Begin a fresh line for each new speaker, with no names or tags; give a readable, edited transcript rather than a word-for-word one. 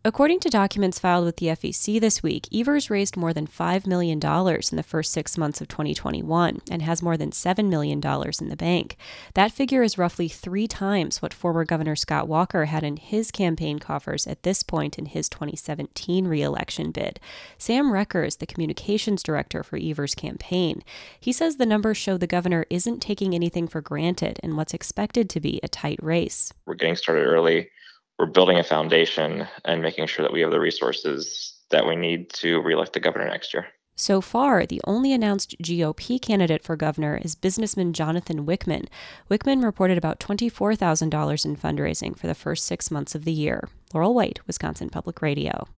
According to documents filed with the FEC this week, Evers raised more than $5 million in the first 6 months of 2021 and has more than $7 million in the bank. That figure is roughly 3 times what former Governor Scott Walker had in his campaign coffers at this point in his 2017 re-election bid. Sam Recker is the communications director for Evers' campaign. He says the numbers show the governor isn't taking anything for granted in what's expected to be a tight race.
We're getting started early. We're building a foundation and making sure that we have the resources that we need to reelect the governor next year.
So far, the only announced GOP candidate for governor is businessman Jonathan Wickman. Wickman reported about $24,000 in fundraising for the first 6 months of the year. Laurel White, Wisconsin Public Radio.